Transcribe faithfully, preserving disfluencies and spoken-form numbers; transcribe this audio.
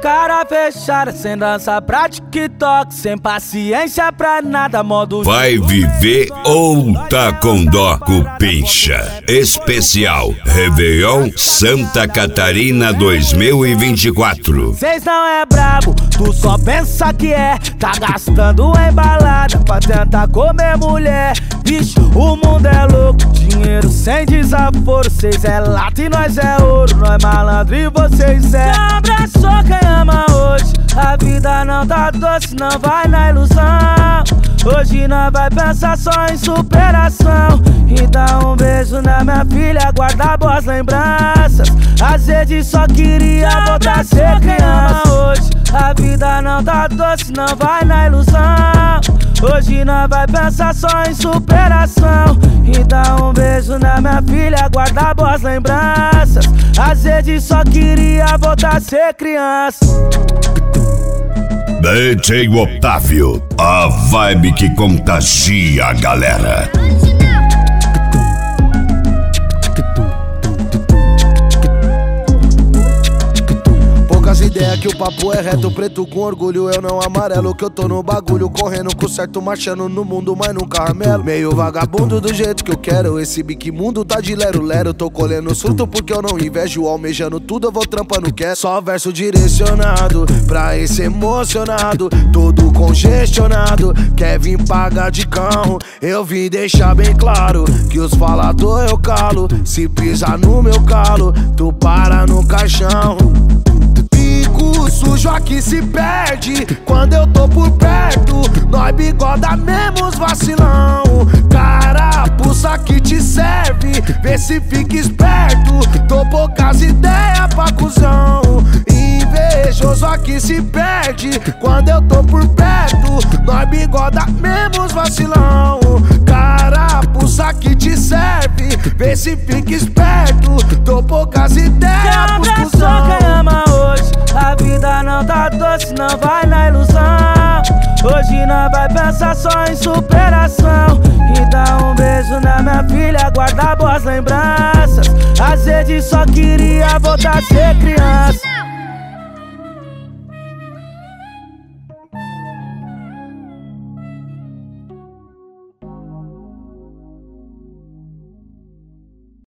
cara fechada, sem dança pra TikTok, sem paciência pra nada, modo vai viver ou tá com dó, Cupincha? Especial Réveillon Santa Catarina dois mil e vinte e quatro. Cês não é brabo, tu só pensa que é, tá gastando em balada pra tentar comer mulher. Bicho, o mundo é louco, dinheiro sem desaforo. Cês é lata e nós é ouro, nós malandro e vocês é. Já abraçou quem ama hoje, a vida não tá doce, não vai na ilusão. Hoje nós vai pensar só em superação. E dá um beijo na minha filha, guarda boas lembranças. Às vezes só queria voltar a ser quem ama hoje, a vida não tá doce, não vai na ilusão. Hoje nós vai pensar só em superação. E dá um beijo na minha filha, guarda boas lembranças. Às vezes só queria voltar a ser criança. D J Otávio, a vibe que contagia a galera. Poucas ideias que o papo é reto, preto com orgulho, eu não amarelo. Que eu tô no bagulho, correndo com certo, marchando no mundo, mas num caramelo. Meio vagabundo do jeito que eu quero, esse bique mundo tá de lero-lero. Tô colhendo surto porque eu não invejo, almejando tudo eu vou trampando que é. Só verso direcionado pra esse emocionado, todo congestionado, quer vir pagar de carro. Eu vim deixar bem claro que os falador eu calo. Se pisar no meu calo, tu para no caixão. Pico sujo aqui se perde quando eu tô por perto. Nós bigoda mesmo os vacilão. Carapuça que te serve, vê se fica esperto. Tô poucas ideias pra cuzão. Invejoso aqui se perde quando eu tô por perto. Nós bigoda mesmo os vacilão. Carapuça que te serve, vê se fica esperto. Tô poucas ideias pra cuzão. Quem ama hoje, a vida não tá doce, não vai na ilusão. Hoje nós vai pensar só em superação. E dá um beijo na minha filha, guarda boas lembranças. Às vezes só queria voltar a ser criança.